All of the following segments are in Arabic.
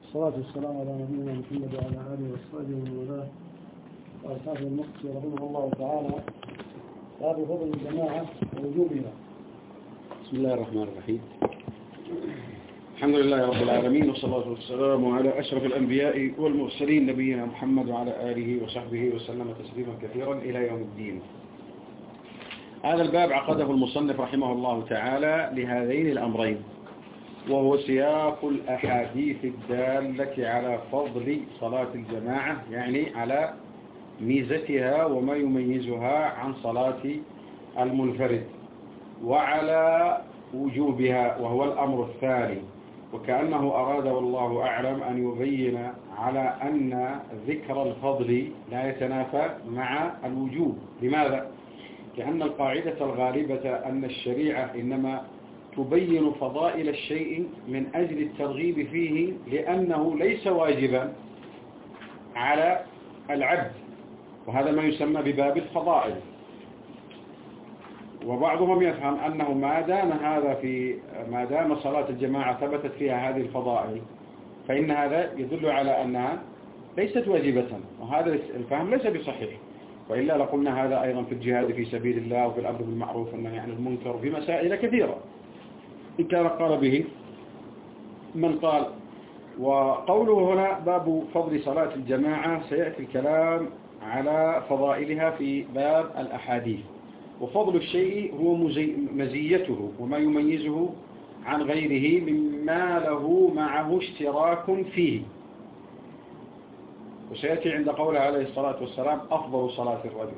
والصلاة والسلام على نبينا محمد وعلى آله وصحبه ومن والاه. قال صاحب المقصد رحمه الله تعالى: باب فضل الجماعة ووجوبها. بسم الله الرحمن الرحيم. الحمد لله رب العالمين، والصلاة والسلام على أشرف الأنبياء والمرسلين نبينا محمد وعلى آله وصحبه وسلم تسليما كثيرا إلى يوم الدين. هذا الباب عقده المصنف رحمه الله تعالى لهذين الأمرين، وهو سياق الأحاديث الدالة على فضل صلاة الجماعة، يعني على ميزتها وما يميزها عن صلاة المنفرد، وعلى وجوبها وهو الأمر الثاني. وكأنه أراد والله أعلم أن يبين على أن ذكر الفضل لا يتنافى مع الوجوب. لماذا؟ لأن القاعدة الغالبة أن الشريعة إنما تبين فضائل الشيء من أجل الترغيب فيه، لأنه ليس واجبا على العبد، وهذا ما يسمى بباب الفضائل. وبعضهم يفهم أنه ما دام صلاة الجماعة ثبتت فيها هذه الفضائل، فإن هذا يدل على أنها ليست واجبة، وهذا الفهم ليس بصحيح. وإلا لقلنا هذا أيضا في الجهاد في سبيل الله، وفي الأمر بالمعروف والنهي عن المنكر، وفي مسائل كثيرة إن كان قال به من قال. وقوله هنا باب فضل صلاة الجماعة، سيأتي الكلام على فضائلها في باب الأحاديث. وفضل الشيء هو مزيته وما يميزه عن غيره مما له معه اشتراك فيه. وسيأتي عند قوله عليه الصلاة والسلام: أفضل صلاة الرجل،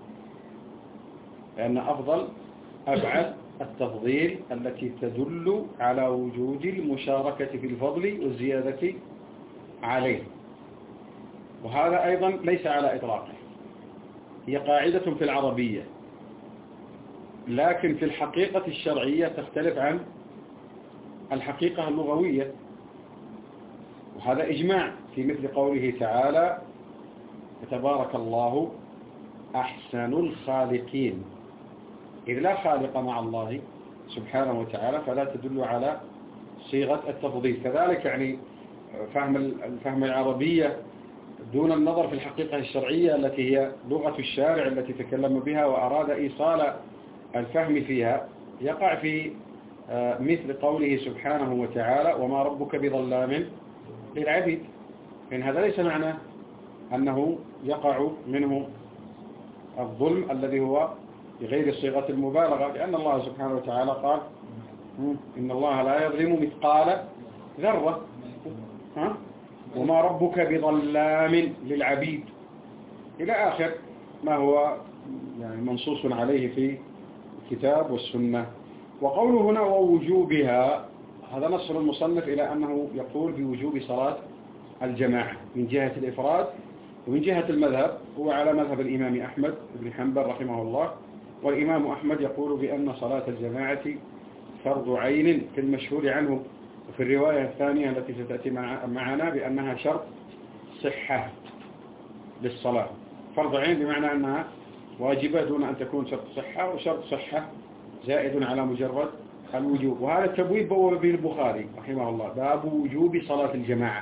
لأن أفضل أبعد التفضيل التي تدل على وجود المشاركة في الفضل والزيادة عليه. وهذا أيضا ليس على إطلاقه، هي قاعدة في العربية، لكن في الحقيقة الشرعية تختلف عن الحقيقة اللغوية. وهذا إجماع في مثل قوله تعالى: تبارك الله أحسن الخالقين، إذ لا خالق مع الله سبحانه وتعالى، فلا تدل على صيغة التفضيل. كذلك يعني فهم العربية دون النظر في الحقيقة الشرعية التي هي لغة الشارع التي تكلم بها وأراد إيصال الفهم فيها، يقع في مثل قوله سبحانه وتعالى: وما ربك بظلام للعبيد. إن هذا ليس معناه أنه يقع منه الظلم الذي هو بغير صيغة المبالغة، لأن الله سبحانه وتعالى قال: إن الله لا يظلم مثقال ذرة، وما ربك بظلام للعبيد، إلى آخر ما هو يعني منصوص عليه في الكتاب والسنة. وقوله هنا ووجوبها، هذا نص المصنف إلى أنه يقول بوجوب صلاة الجماعة من جهة الإفراد، ومن جهة المذهب هو على مذهب الإمام أحمد بن حنبل رحمه الله. والإمام أحمد يقول بأن صلاة الجماعة فرض عين في المشهور عنه، وفي الرواية الثانية التي ستأتي معنا بأنها شرط صحة للصلاة. فرض عين بمعنى أنها واجبة دون أن تكون شرط صحة، وشرط صحة زائد على مجرد الوجوب. وهذا التبويب بوب به البخاري رحمه الله: باب وجوب صلاة الجماعة.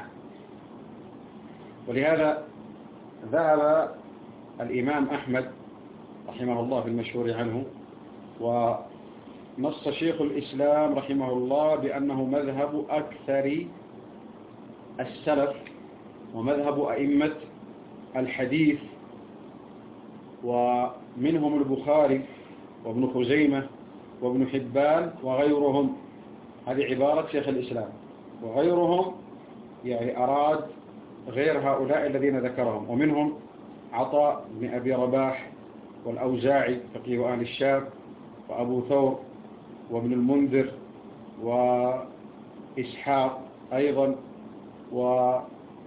ولهذا ذهب الإمام أحمد رحمه الله في المشهور عنه، ونص شيخ الإسلام رحمه الله بأنه مذهب أكثر السلف ومذهب أئمة الحديث، ومنهم البخاري وابن خزيمة وابن حبان وغيرهم. هذه عبارة شيخ الإسلام. وغيرهم يعني أراد غير هؤلاء الذين ذكرهم، ومنهم عطاء بن أبي رباح والأوزاعي فقيه أهل الشام، وأبو ثور وابن المنذر وإسحاق أيضا. وقال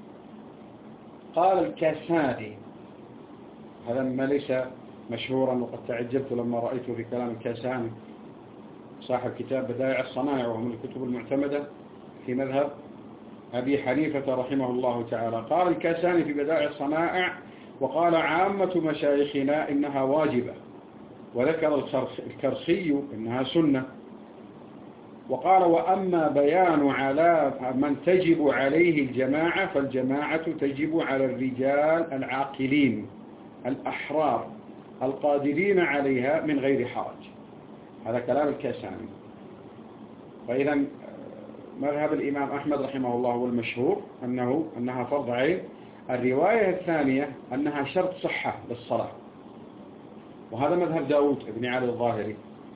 الكاساني، هذا ما ليس مشهورا، وقد تعجبت لما رأيته في كلام الكاساني صاحب كتاب بدائع الصنائع، وهو من الكتب المعتمدة في مذهب أبي حنيفة رحمه الله تعالى. قال الكاساني في بدائع الصنائع: وقال عامة مشايخنا إنها واجبة، وذكر الكرخي إنها سنة. وقال وأما بيان على من تجب عليه الجماعة فالجماعة تجب على الرجال العاقلين الأحرار القادرين عليها من غير حرج. هذا كلام الكاشاني. فإذا مذهب الإمام أحمد رحمه الله هو المشهور أنها فرض عين. الرواية الثانية أنها شرط صحة للصلاة، وهذا مذهب داود بن علي الظاهري،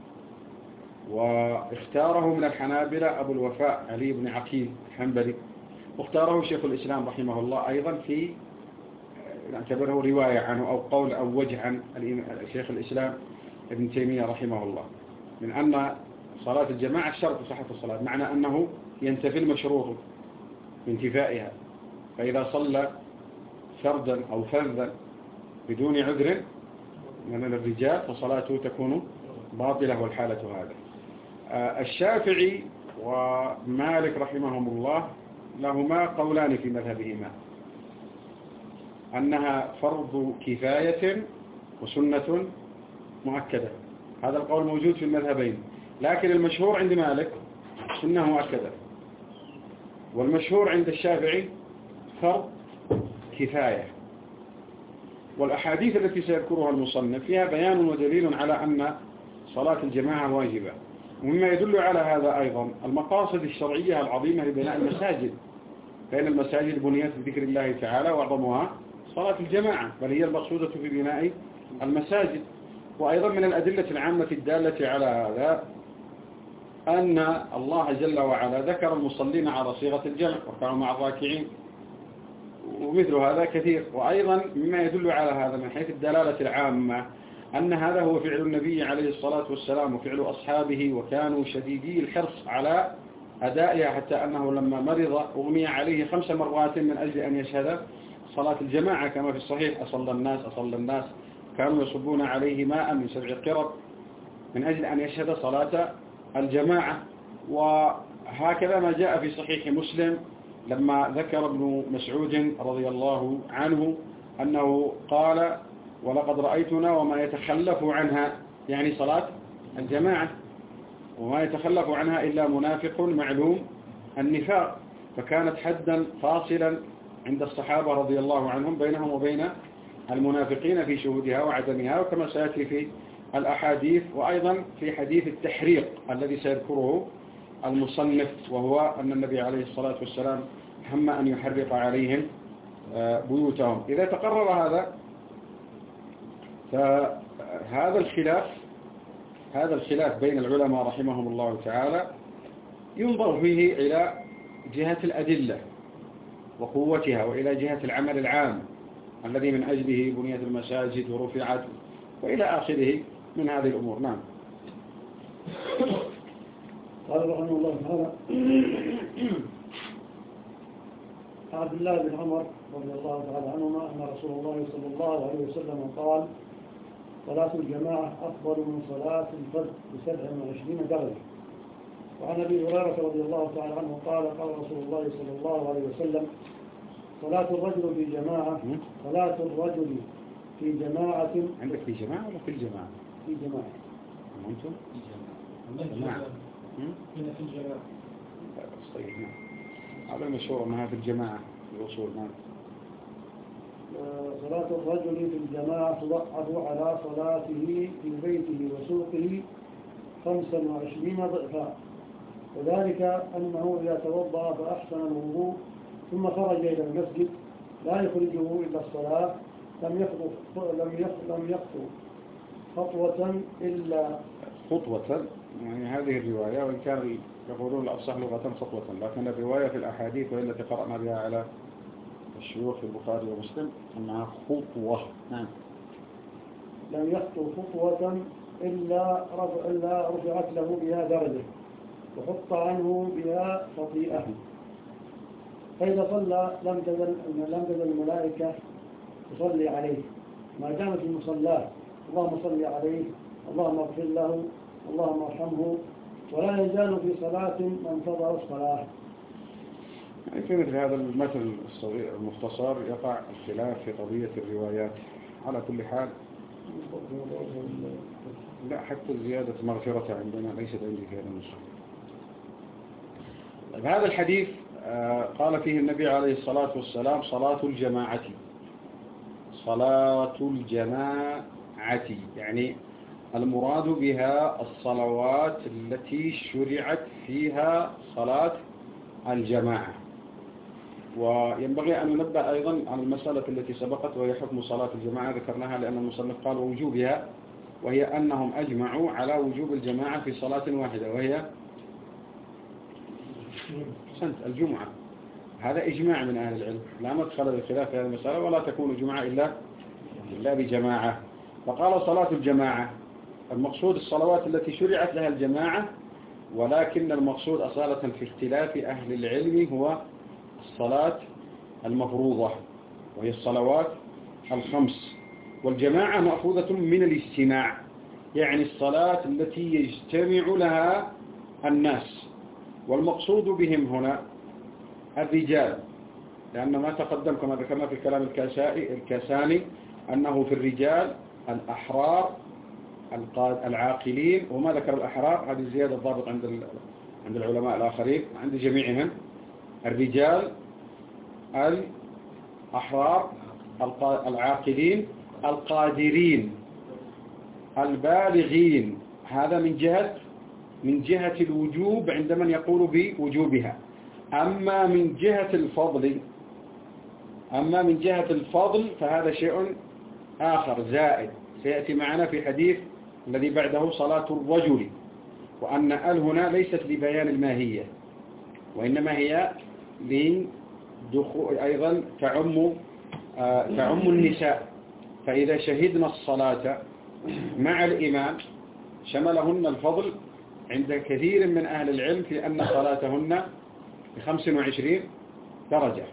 واختاره من الحنابلة أبو الوفاء علي بن عقيل الحنبلي، واختاره شيخ الإسلام رحمه الله أيضا في نعتبره رواية عنه أو قول أو وجه عن شيخ الإسلام ابن تيمية رحمه الله، من أن صلاة الجماعة شرط صحة الصلاة، معنى أنه ينتفي المشروط بانتفائها. فإذا صلى فردا أو فردا بدون عذر من الرجال فصلاته تكون باطلة، والحالة هذا. الشافعي ومالك رحمهم الله لهما قولان في مذهبهما، أنها فرض كفاية وسنة مؤكدة. هذا القول موجود في المذهبين، لكن المشهور عند مالك سنة مؤكدة، والمشهور عند الشافعي فرض كفاية. والأحاديث التي سيذكرها المصنف فيها بيان ودليل على أن صلاة الجماعة واجبة. ومما يدل على هذا أيضا المقاصد الشرعية العظيمة لبناء المساجد، فإن المساجد بنيت بذكر الله تعالى وأعظمها صلاة الجماعة، بل هي المقصودة في بناء المساجد. وأيضا من الأدلة العامة الدالة على هذا أن الله جل وعلا ذكر المصلين على صيغة الجمع وكانوا مع الراكعين، ومثل هذا كثير. وأيضا مما يدل على هذا من حيث الدلالة العامة أن هذا هو فعل النبي عليه الصلاة والسلام وفعل أصحابه، وكانوا شديدي الحرص على أدائها، حتى أنه لما مرض أغمي عليه 5 مرات من أجل أن يشهد صلاة الجماعة كما في الصحيح: أصلى الناس كانوا يصبون عليه ماء من 7 قرب من أجل أن يشهد صلاة الجماعة. وهكذا ما جاء في صحيح مسلم لما ذكر ابن مسعود رضي الله عنه أنه قال: ولقد رأيتنا وما يتخلف عنها، يعني صلاة الجماعة، وما يتخلف عنها إلا منافق معلوم النفاق. فكانت حدا فاصلا عند الصحابة رضي الله عنهم بينهم وبين المنافقين في شهودها وعدمها، وكما سيأتي في الأحاديث. وأيضا في حديث التحريق الذي سيذكره المصنف، وهو أن النبي عليه الصلاة والسلام هم أن يحرق عليهم بيوتهم. إذا تقرر هذا، فهذا الخلاف بين العلماء رحمهم الله تعالى ينظر فيه إلى جهة الأدلة وقوتها، وإلى جهة العمل العام الذي من أجله بنيت المساجد ورفعت، وإلى آخره من هذه الأمور. نعم. قال رحمه الله تعالى: عبد الله بن عمر رضي الله تعالى عنهما أن رسول الله صلى الله عليه وسلم قال: صلاة الجماعة أفضل من صلاة الفرد ب27 درجة. وعن أبي هريرة رضي الله تعالى عنه قال: قال رسول الله صلى الله عليه وسلم: صلاة الرجل في جماعة. عندك في جماعة ولا في الجماعة؟ في جماعة. أنتم؟ في جماعة. هنا في الجماعة. طيب. هذا المشهور أنها في الجماعة في الوصول. نعم. صلاة الرجل في الجماعة تضعف على صلاته في بيته وسوقه 25 ضعفا، وذلك أنه إذا توضأ فأحسن الوضوء ثم خرج إلى المسجد لا يخرجه إلا الصلاة لم يخطو خطوة إلا خطوة. يعني هذه الرواية، وإن كان يقولون الأفصح لغة خطوة، لكن الرواية في الأحاديث والتي قرأنا بها على الشيوخ في البخاري ومسلم أنها خطوة. نعم. لم يخطو خطوة إلا رفعت له بها درجة وحط عنه بها خطيئة. فإذا صلى لم تزل الملائكة تصلي عليه ما دام في مصلاه: اللهم صل عليه، اللهم اغفر له، اللهم ارحمه. ولا يزال في صلاة من انتظر الصلاة. يعني في مثل هذا المثل الصغير المختصر يقع الخلاف في قضية الروايات. على كل حال لا، حتى زيادة مغفرة عندنا ليست عندي في هذا النص. طيب هذا الحديث قال فيه النبي عليه الصلاة والسلام صلاة الجماعة. صلاة الجماعة يعني المراد بها الصلوات التي شرعت فيها صلاة الجماعة. وينبغي أن ننبه أيضا عن المسألة التي سبقت وهي حكم صلاة الجماعة، ذكرناها لأن المصنف قال وجوبها، وهي أنهم أجمعوا على وجوب الجماعة في صلاة واحدة وهي الجمعة. هذا إجماع من أهل العلم، لا مدخل للخلاف في هذه المسألة، ولا تكون جمعة إلا بجماعة. فقال صلاة الجماعة المقصود الصلوات التي شرعت لها الجماعة، ولكن المقصود أصالة في اختلاف أهل العلم هو الصلاة المفروضة، وهي الصلوات الخمس. والجماعة مأخوذة من الاجتماع، يعني الصلاة التي يجتمع لها الناس، والمقصود بهم هنا الرجال، لأن ما تقدم كما ذكرنا في كلام الكاساني أنه في الرجال الأحرار العاقلين، وما ذكر الأحرار هذه زيادة ضابط عند العلماء الآخرين، عند جميعهم الرجال الأحرار العاقلين القادرين البالغين. هذا من جهة الوجوب عند من يقول بوجوبها. أما من جهة الفضل فهذا شيء آخر زائد سيأتي معنا في حديث الذي بعده صلاة الرجل، وأن هنا ليست لبيان الماهية، وإنما هي لدخول أيضا تعم النساء. فإذا شهدنا الصلاة مع الإمام شملهن الفضل عند كثير من أهل العلم في أن صلاتهن ب25 درجة،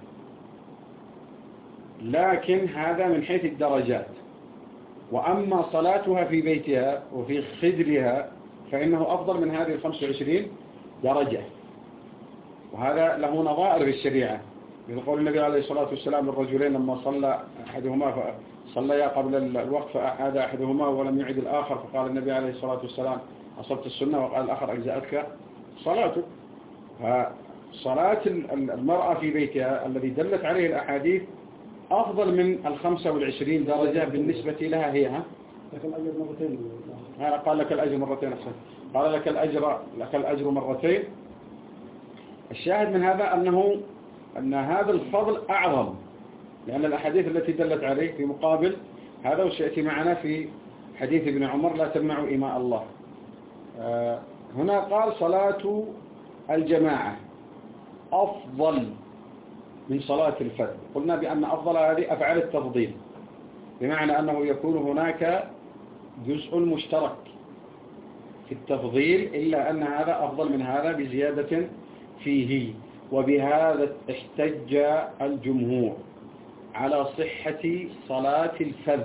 لكن هذا من حيث الدرجات. وأما صلاتها في بيتها وفي خدرها فإنه أفضل من هذه 25 درجة، وهذا له نظائر في الشريعة. يقول النبي عليه الصلاة والسلام للرجلين لما صلى أحدهما صليا قبل الوقت فأعاد أحدهما ولم يعد الآخر، فقال النبي عليه الصلاة والسلام أصبت السنة، وقال الآخر أجزأتك صلاته. فصلاة المرأة في بيتها الذي دلت عليه الأحاديث أفضل من 25 درجة بالنسبة لها هي. لك الأجر مرتين. قال لك الأجر مرتين أحسن، قال لك الأجر مرتين. الشاهد من هذا أن هذا الفضل أعظم، لأن الأحاديث التي دلت عليه في مقابل هذا، وسيأتي معنا في حديث ابن عمر لا تمنعوا إماء الله. هنا قال صلاة الجماعة أفضل من صلاة الفرد. قلنا بأن أفضل هذه أفعال التفضيل، بمعنى أنه يكون هناك جزء مشترك في التفضيل، إلا أن هذا أفضل من هذا بزيادة فيه. وبهذا احتج الجمهور على صحة صلاة الفذ،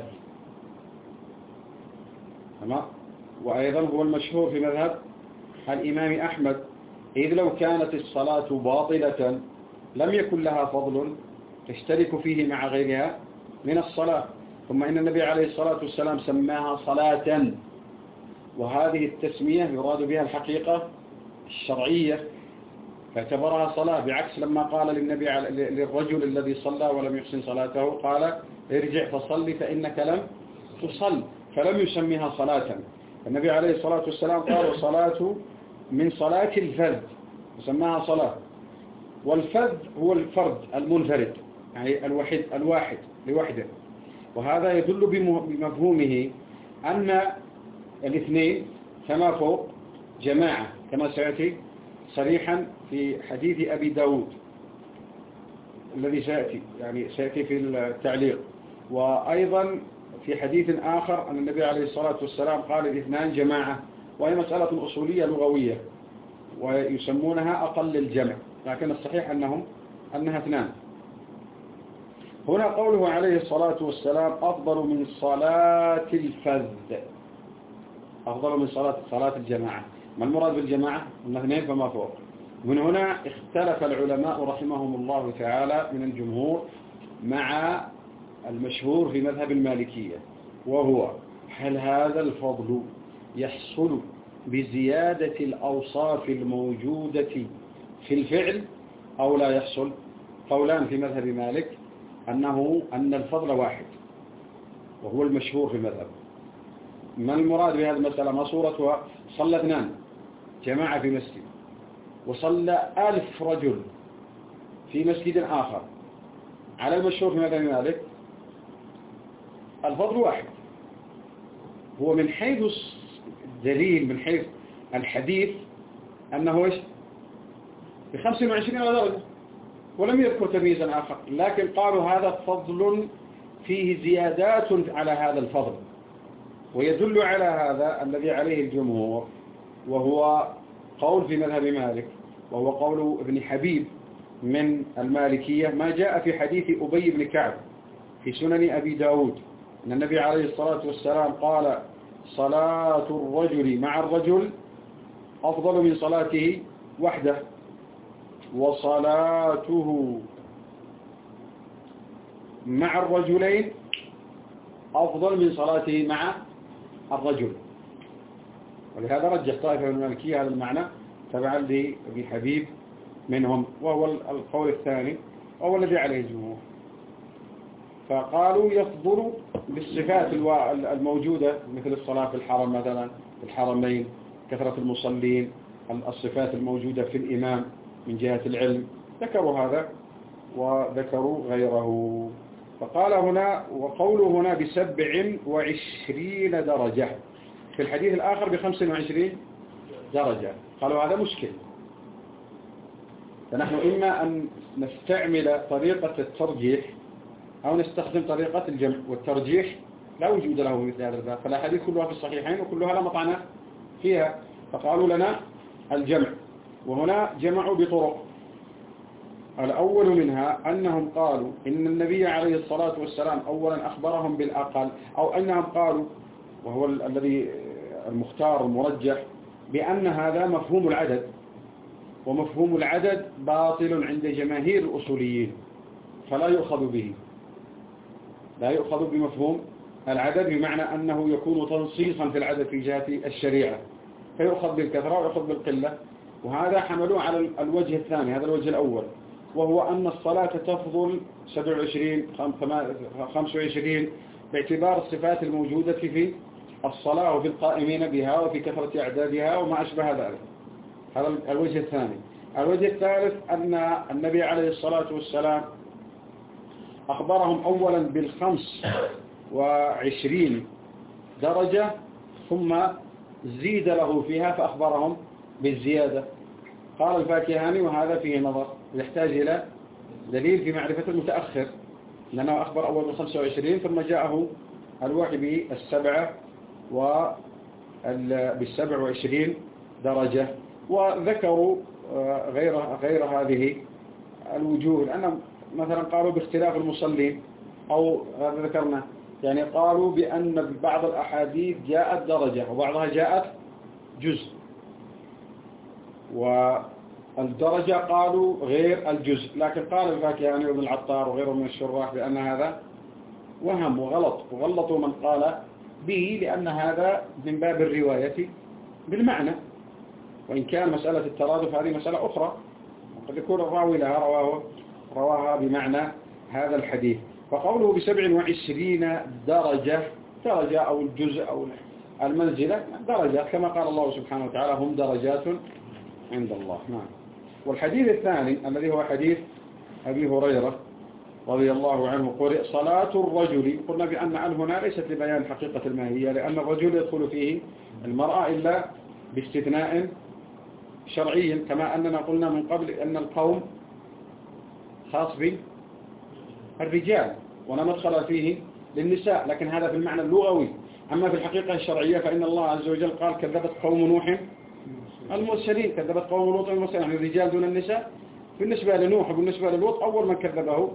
وأيضا هو المشهور في مذهب الإمام أحمد، إذ لو كانت الصلاة باطلة لم يكن لها فضل تشترك فيه مع غيرها من الصلاة. ثم إن النبي عليه الصلاة والسلام سماها صلاة، وهذه التسمية يراد بها الحقيقة الشرعية، فاعتبرها صلاة، بعكس لما قال للرجل الذي صلى ولم يحسن صلاته قال ارجع فصلي فإنك لم تصل، فلم يسميها صلاة. النبي عليه الصلاة والسلام قال صلاة من صلاة الفرد وسماها صلاة. والفرد هو الفرد المنفرد، يعني الواحد لوحده، وهذا يدل بمفهومه أن الاثنين كما فوق جماعة، كما سيأتي صريحا في حديث أبي داود الذي سيأتي في التعليق. وأيضا في حديث آخر أن النبي عليه الصلاة والسلام قال الاثنان جماعة، وهي مسألة أصولية لغوية ويسمونها أقل الجمع، لكن الصحيح أنها اثنان. هنا قوله عليه الصلاة والسلام أفضل من صلاة الفذ، أفضل من صلاة الجماعة. ما المراد بالجماعة؟ من اثنين فما فوق. من هنا اختلف العلماء رحمهم الله تعالى من الجمهور مع المشهور في مذهب المالكية، وهو هل هذا الفضل يحصل بزيادة الأوصاف الموجودة في الفعل أو لا يحصل؟ قولان في مذهب مالك أن الفضل واحد، وهو المشهور في المذهب. ما المراد بهذه المسألة؟ ما صورتها؟ صلى 2 جماعة في مسجد، وصلى 1000 رجل في مسجد آخر. على المشهور في مذهب مالك الفضل واحد. هو من حيث الدليل، من حيث الحديث، أنه إيش؟ ب25 درجة، ولم يذكر تمييزا آخر، لكن قالوا هذا فضل فيه زيادات على هذا الفضل. ويدل على هذا الذي عليه الجمهور، وهو قول في مذهب مالك، وهو قول ابن حبيب من المالكية، ما جاء في حديث أبي بن كعب في سنن أبي داود أن النبي عليه الصلاة والسلام قال: صلاة الرجل مع الرجل أفضل من صلاته وحده، وصلاته مع الرجلين أفضل من صلاته مع الرجل. ولهذا رجح طائفة من المالكية هذا المعنى تبعا لابن حبيب منهم، وهو القول الثاني وهو الذي عليه الجمهور. فقالوا يفضل بالصفات الموجودة مثل الصلاة في الحرم مثلا، في الحرمين، كثرة المصلين، الصفات الموجودة في الإمام من جهة العلم، ذكروا هذا وذكروا غيره. فقال هنا، وقوله هنا ب27 درجة، في الحديث الآخر ب25 درجة. قالوا هذا مشكل، فنحن إما أن نستعمل طريقة الترجيح أو نستخدم طريقة الجمع، والترجيح لا وجود له مثل هذا الباب، فالأحاديث كلها في الصحيحين وكلها لا مطعن فيها، فقالوا لنا الجمع. وهنا جمعوا بطرق. الأول منها أنهم قالوا إن النبي عليه الصلاة والسلام أولا أخبرهم بالأقل، أو أنهم قالوا، وهو الذي المختار المرجح، بأن هذا مفهوم العدد، ومفهوم العدد باطل عند جماهير الأصوليين، فلا يؤخذ به، لا يؤخذ بمفهوم العدد، بمعنى أنه يكون تنصيصا في العدد في جهة الشريعة، فيؤخذ بالكثرة ويؤخذ بالقلة. وهذا حملوه على الوجه الثاني، هذا الوجه الأول، وهو أن الصلاة تفضل 27 25 باعتبار الصفات الموجودة في الصلاة وفي القائمين بها وفي كثرة أعدادها وما أشبه ذلك. هذا الوجه الثاني. الوجه الثالث أن النبي عليه الصلاة والسلام أخبرهم أولا بال25 درجة، ثم زيد له فيها فأخبرهم بالزيادة. قال الفاكهاني وهذا فيه نظر، يحتاج إلى دليل في معرفة المتأخر، لأنه أخبر أول بال25 ثم جاءه الوحي بال27 درجة. وذكروا غير هذه الوجوه، لأنهم مثلا قالوا باختلاف المصلين، أو هذا ذكرنا، يعني قالوا بأن بعض الأحاديث جاءت درجة وبعضها جاءت جزء، والدرجة قالوا غير الجزء. لكن قال الفاكهاني وابن العطار وغيره من الشراح بأن هذا وهم وغلط، وغلطوا من قال به، لأن هذا من باب الرواية بالمعنى، وإن كان مسألة الترادف هذه مسألة أخرى، وقد يكون الراوي لها رواها بمعنى هذا الحديث. فقوله ب27 درجة أو الجزء أو المنزلة درجات، كما قال الله سبحانه وتعالى: هم درجات عند الله. نعم. والحديث الثاني الذي هو حديث أبي هريرة رضي الله عنه، قرئ صلاة الرجل، قلنا بأن هنا ليست لبيان حقيقة الماهية، لأن الرجل يدخل فيه المرأة إلا باستثناء شرعي، كما أننا قلنا من قبل أن القوم خاص بالرجال ولا مدخل فيه للنساء، لكن هذا في المعنى اللغوي. أما في الحقيقة الشرعية فإن الله عز وجل قال: كذبت قوم نوح المرسلين، كذبت قوم لوط المرسلين، يعني الرجال دون النساء. بالنسبة لنوح وبالنسبة للوط أول من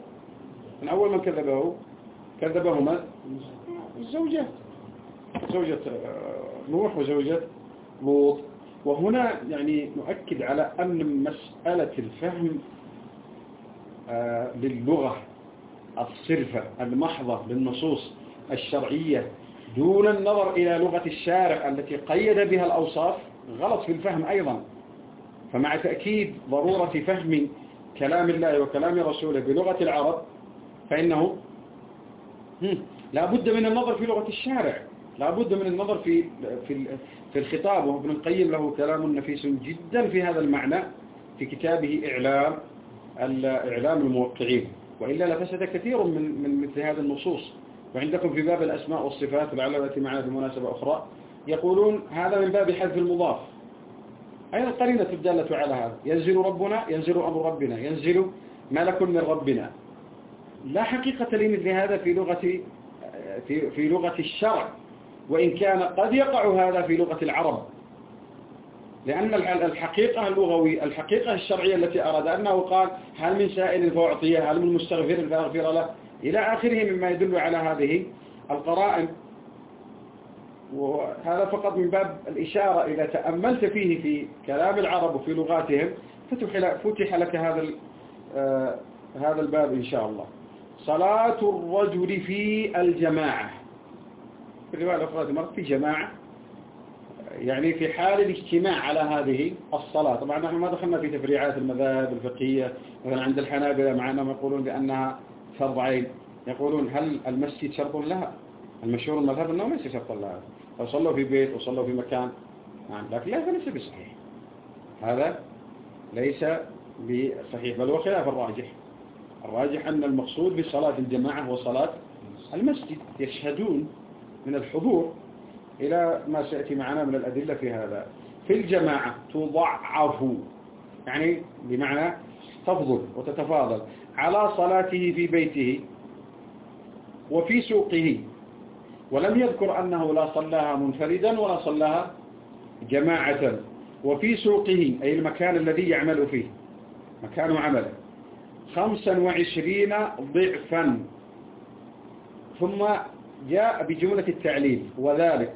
كذبهما الزوجات، زوجة نوح وزوجة لوط. وهنا يعني نؤكد على أن مسألة الفهم للغة الصرفة المحضة للنصوص الشرعية دون النظر إلى لغة الشارع التي قيد بها الأوصاف غلط في الفهم أيضا. فمع تأكيد ضرورة فهم كلام الله وكلام رسوله بلغة العرب فإنه لا بد من النظر في لغة الشارع، لا بد من النظر في الخطاب. وابن القيم له كلام نفيس جدا في هذا المعنى في كتابه إعلام الموقعين، وإلا لفسد كثير من مثل هذه النصوص. وعندكم في باب الأسماء والصفات لعل يأتي معنا بمناسبة أخرى يقولون هذا من باب حذف المضاف. أين القرينة الدالة على هذا؟ ينزل ربنا، ينزل أمر ربنا، ينزل ملك من ربنا. لا حقيقة لمثل هذا في لغة الشرع، وإن كان قد يقع هذا في لغة العرب، لأن الحقيقة اللغوية الحقيقة الشرعية التي أراد أنه قال هل من سائل فأعطيه، هل من مستغفر فأغفر له، إلى آخره مما يدل على هذه القرائن. وهذا فقط من باب الإشارة إذا تأملت فيه في كلام العرب وفي لغاتهم فتح لك هذا الباب إن شاء الله. صلاة الرجل في الجماعة، في الرواية الأخرى في جماعة، يعني في حال الاجتماع على هذه الصلاة. طبعا نحن ما دخلنا في تفريعات المذاهب الفقهية، مثلا عند الحنابلة مع أنهم يقولون بأنها فرض عين، يقولون هل المسجد شرط لها؟ المشهور المذهب أنه ليس شرط لها، لو صلوا في بيت وصلوا في مكان لكن هذا ليس بصحيح، هذا ليس بصحيح، بل هو خلاف الراجح. الراجح أن المقصود بصلاة الجماعة هو صلاة المسجد، يشهدون من الحضور إلى ما سيأتي معنا من الأدلة في هذا. في الجماعة تضعف، يعني بمعنى تفضل وتتفاضل على صلاته في بيته وفي سوقه، ولم يذكر أنه لا صلاها منفردا ولا صلاها جماعة. وفي سوقه أي المكان الذي يعمل فيه، مكان عمله، 25 ضعفا. ثم جاء بجملة التعليل وذلك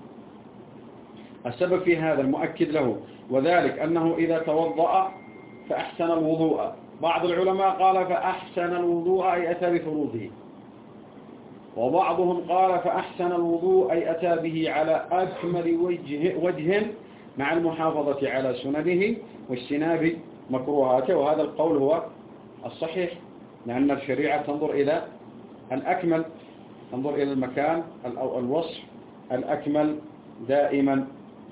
السبب في هذا المؤكد له، وذلك أنه إذا توضأ فأحسن الوضوء. بعض العلماء قال فأحسن الوضوء أي أتى بفروضه، وبعضهم قال فأحسن الوضوء أي أتى به على أكمل وجه مع المحافظة على سننه واجتناب مكروهاته. وهذا القول هو الصحيح، لأن الشريعة تنظر إلى الأكمل، تنظر إلى المكان أو الوصف الأكمل دائما.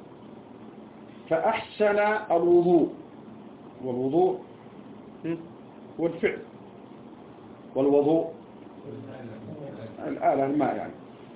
فأحسن الوضوء، والوضوء والفعل، والوضوء الآلة الماء يعني.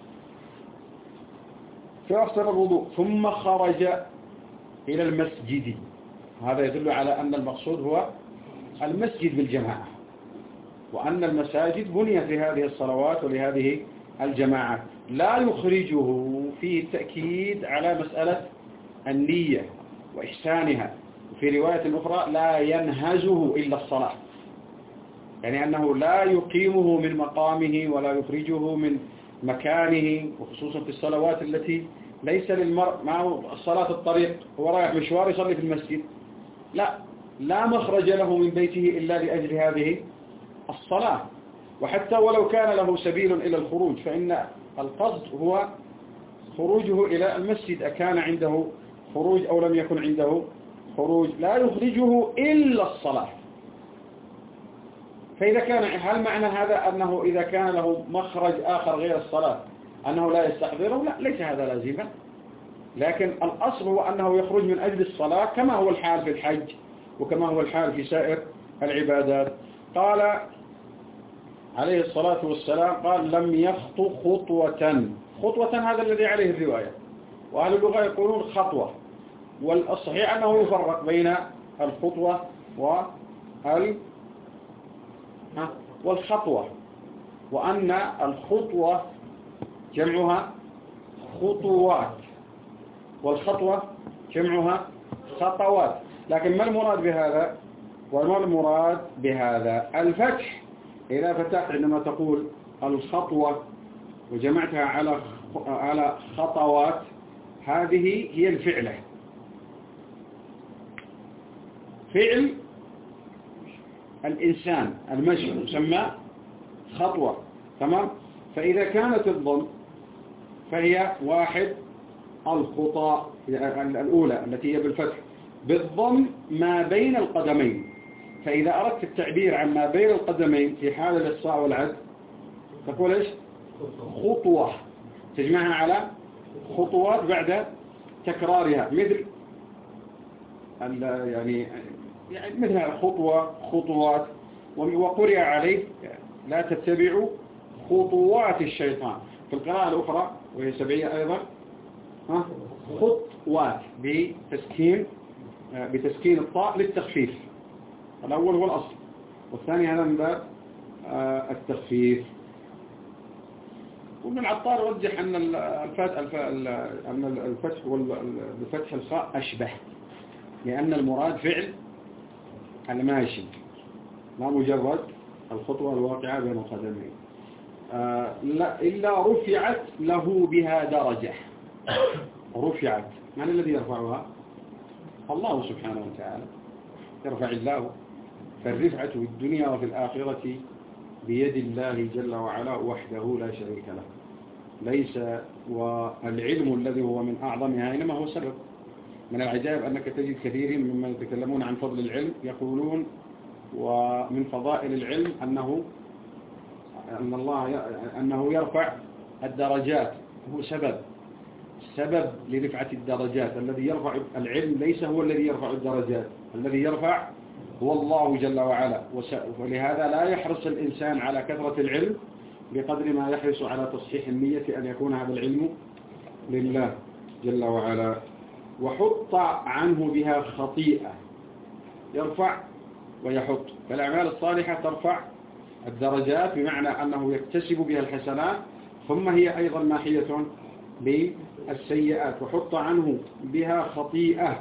فأحسن الوضوء ثم خرج إلى المسجد، هذا يدل على أن المقصود هو المسجد بالجماعة، وأن المساجد بنيت لهذه الصلوات ولهذه الجماعات. لا يخرجه فيه التأكيد على مسألة النية وإحسانها. وفي رواية أخرى لا ينهزه إلا الصلاة، يعني أنه لا يقيمه من مقامه ولا يخرجه من مكانه، وخصوصا في الصلوات التي ليس للمرء مع صلاة الطريق هو رايح مشوار يصلي في المسجد، لا مخرج له من بيته إلا لأجل هذه الصلاة. وحتى ولو كان له سبيل إلى الخروج فإن القصد هو خروجه إلى المسجد، أكان عنده خروج أو لم يكن عنده خروج، لا يخرجه إلا الصلاة. فإذا كان هل معنى هذا أنه إذا كان له مخرج آخر غير الصلاة أنه لا يستحضره؟ لا، ليس هذا لازما، لكن الأصل هو أنه يخرج من أجل الصلاة كما هو الحال في الحج وكما هو الحال في سائر العبادات. قال عليه الصلاة والسلام قال لم يخطو خطوة، هذا الذي عليه الرواية، وأهل اللغة يقولون خطوة، والصحيح أنه يفرق بين الخطوة والخطوة، وأن الخطوة جمعها خطوات والخطوة جمعها خطوات. لكن ما المراد بهذا؟ وما المراد بهذا الفتح. إذا فتحت عندما تقول الخطوة وجمعتها على خطوات، هذه هي الفعلة، فعل الإنسان المشي يسمى خطوة، تمام. فإذا كانت الضم فهي واحد الخطى الأولى التي هي بالفتح، بالضم ما بين القدمين. فإذا أردت التعبير عن ما بين القدمين في حال الإحصاء والعد تقول إيش؟ خطوة، تجمعها على خطوات بعد تكرارها، مثل يعني مثل خطوة خطوات. وقرئ عليه لا تتبعوا خطوات الشيطان. في القراءة الأخرى وهي سبعية أيضا خطوات بتسكين الطاء للتخفيف. الأول هو الأصل، والثاني هذا من باب التخفيف. وابن العطار رجح أن الفتح بفتح الخاء أشبه، لأن المراد فعل الماشي لا مجرد الخطوة الواقعة بين القدمين. إلا رفعت له بها درجة. رفعت، من الذي يرفعها؟ الله سبحانه وتعالى، يرفع الله. فالرفعة في الدنيا وفي الآخرة بيد الله جل وعلا وحده لا شريك له. ليس والعلم الذي هو من أعظمها إنما هو سبب. من العجائب أنك تجد كثير ممن يتكلمون عن فضل العلم يقولون ومن فضائل العلم أنه يرفع الدرجات. هو سبب لرفعة الدرجات. الذي يرفع العلم ليس هو الذي يرفع الدرجات، الذي يرفع هو الله جل وعلا. ولهذا لا يحرص الإنسان على كثرة العلم بقدر ما يحرص على تصحيح النية أن يكون هذا العلم لله جل وعلا. وحط عنه بها خطيئة، يرفع ويحط. فالأعمال الصالحة ترفع الدرجات بمعنى أنه يكتسب بها الحسنات، ثم هي أيضا ماحية بالسيئات. وحط عنه بها خطيئة.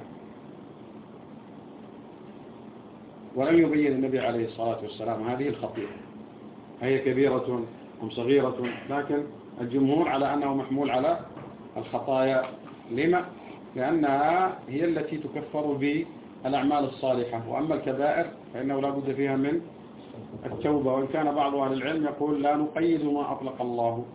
ولم يبين النبي عليه الصلاة والسلام هذه الخطيئة هي كبيرة أم صغيرة، لكن الجمهور على أنه محمول على الخطايا. لما؟ لأنها هي التي تكفر بالأعمال الصالحة. وأما الكبائر فإنه لا بد فيها من التوبة. وإن كان بعض أهل العلم يقول لا نقيد ما أطلق الله،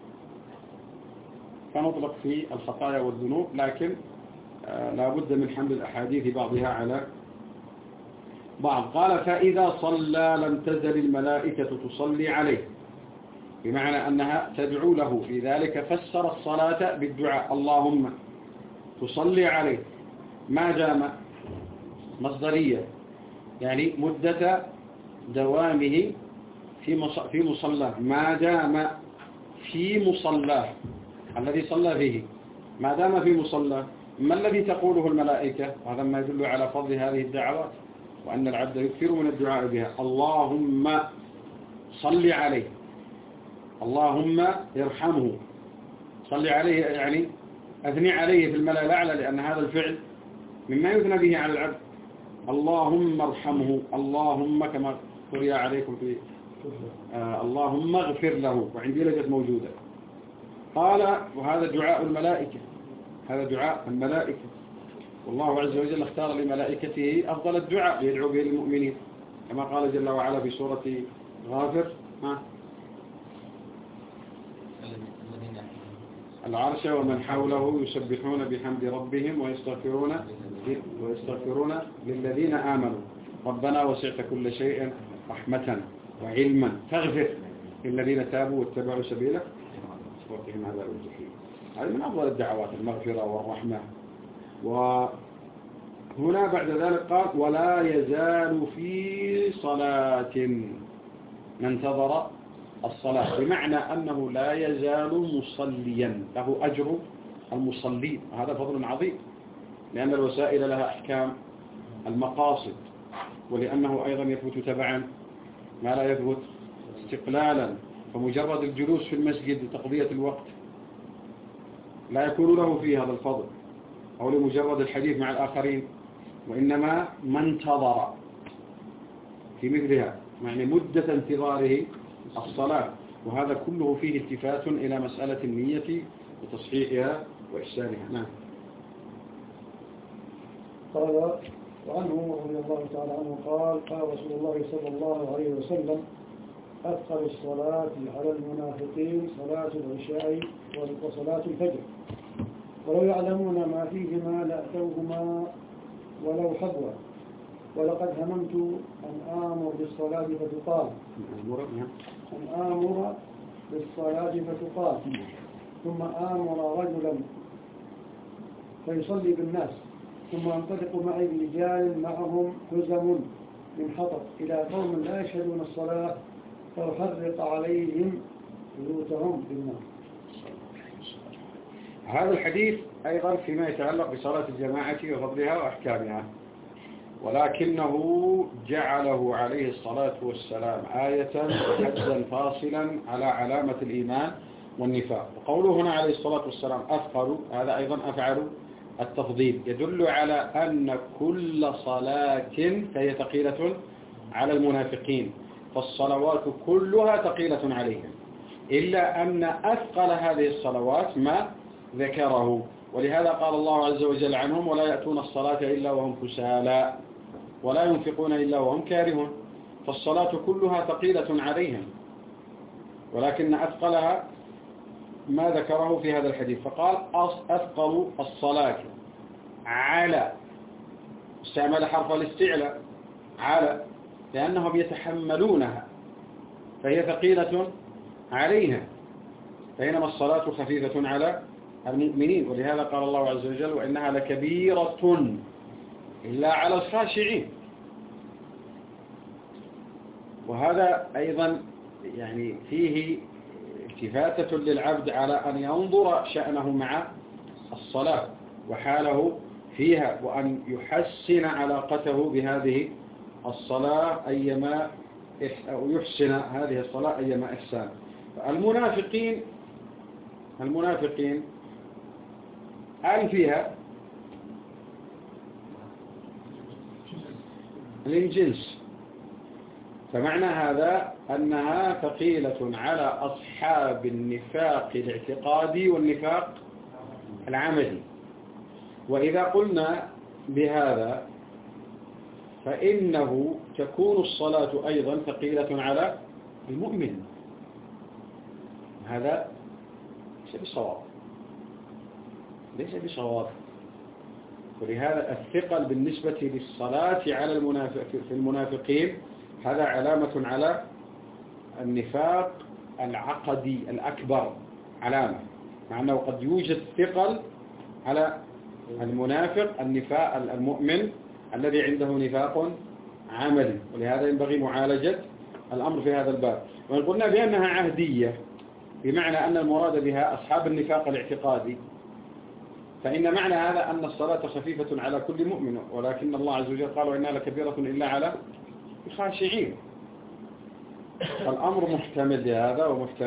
فنطلق في الخطايا والذنوب، لكن لا بد من حمل الأحاديث بعضها على بعض. قال فإذا صلى لم تزل الملائكة تصلي عليه، بمعنى أنها تدعو له. لذلك فسر الصلاة بالدعاء اللهم تصلي عليه ما دام مصدرية، يعني مدة دوامه في مصلاه. ما دام في مصلاه الذي صلى فيه، ما دام في مصلاه. ما الذي تقوله الملائكة؟ هذا ما يدل على فضل هذه الدعوات، وأن العبد يكثر من الدعاء بها. اللهم صل عليه، اللهم ارحمه. صل عليه يعني أثني عليه في الملأ الأعلى، لأن هذا الفعل مما يثنى به على العبد. اللهم ارحمه، اللهم كما قرئ عليكم في اللهم اغفر له، وعندي لجت موجودة. قال وهذا دعاء الملائكة، هذا دعاء الملائكة. والله عز وجل اختار لملائكته أفضل الدعاء ليدعو به المؤمنين، كما قال جل وعلا في سورة غافر العرش ومن حوله يسبحون بحمد ربهم ويستغفرون للذين آمنوا ربنا وسعت كل شيء رحمة وعلما فاغفر للذين تابوا واتبعوا سبيلك وقهم عذاب الجحيم. هذه من أفضل الدعوات، المغفرة والرحمة. وهنا بعد ذلك قال ولا يزال في صلاة من انتظر الصلاة، بمعنى أنه لا يزال مصليا، له أجر المصلين. هذا فضل عظيم، لأن الوسائل لها أحكام المقاصد، ولأنه أيضا يثبت تبعا ما لا يثبت استقلالا. فمجرد الجلوس في المسجد لتقضية الوقت لا يكون له فيه هذا الفضل، أو لمجرد الحديث مع الآخرين، وإنما ما انتظر في مثلها، يعني مدة انتظاره الصلاة. وهذا كله فيه التفات إلى مسألة النية وتصحيحها وإحسانها. نعم. قال وعنه رضي الله تعالى عنه قال قال رسول الله صلى الله عليه وسلم أثقل الصلاة على المنافقين صلاة العشاء وصلاة الفجر، ولو يعلمون ما فيهما لأتوهما ولو حبوا. ولقد هممت أن آمر بالصلاة فتقام أن آمر بالصلاة فتقام ثم آمر رجلا فيصلي بالناس ثم أنطلق معي برجال معهم حزم من حطب إلى قوم لا يشهدون الصلاة فأحرق عليهم بيوتهم بالنار. هذا الحديث أيضا فيما يتعلق بصلاة الجماعة وفضلها وأحكامها، ولكنه جعله عليه الصلاة والسلام آية حدا فاصلا على علامة الإيمان والنفاق. وقوله هنا عليه الصلاة والسلام أثقل، هذا أيضا أفعل التفضيل، يدل على أن كل صلاة فهي ثقيلة على المنافقين، فالصلوات كلها ثقيلة عليهم، إلا أن أثقل هذه الصلوات ما ذكره. ولهذا قال الله عز وجل عنهم: ولا يأتون الصلاة إلا وهم كسالى ولا ينفقون إلا وهم كارهون. فالصلاة كلها ثقيلة عليهم، ولكن أثقلها ما ذكره في هذا الحديث، فقال أثقل الصلاة على، استعمل حرف الاستعلاء على، لأنهم يتحملونها فهي ثقيلة عليها، بينما الصلاة خفيفة على المؤمنين. ولهذا قال الله عز وجل: وإنها لكبيرة إلا على الخاشعين. وهذا أيضا يعني فيه التفاتة للعبد على أن ينظر شأنه مع الصلاة وحاله فيها، وأن يحسن علاقته بهذه الصلاة أيما، أو يحسن هذه الصلاة أيما إحسان. المنافقين فيها الجنس، فمعنى هذا أنها ثقيلة على أصحاب النفاق الاعتقادي والنفاق العملي. وإذا قلنا بهذا فإنه تكون الصلاة أيضا ثقيلة على المؤمن. هذا ليس بصواب. ولهذا الثقل بالنسبة للصلاة على في المنافقين هذا علامة على النفاق العقدي الأكبر، علامة، مع أنه قد يوجد ثقل على المنافق النفاق المؤمن الذي عنده نفاق عملي. ولهذا ينبغي معالجة الأمر في هذا الباب. وإن قلنا بأنها عهدية بمعنى أن المراد بها أصحاب النفاق الاعتقادي، فإن معنى هذا أن الصلاة خفيفة على كل مؤمن، ولكن الله عز وجل قال: وإنها لكبيرة إلا على الخاشعين. الأمر محتمل لهذا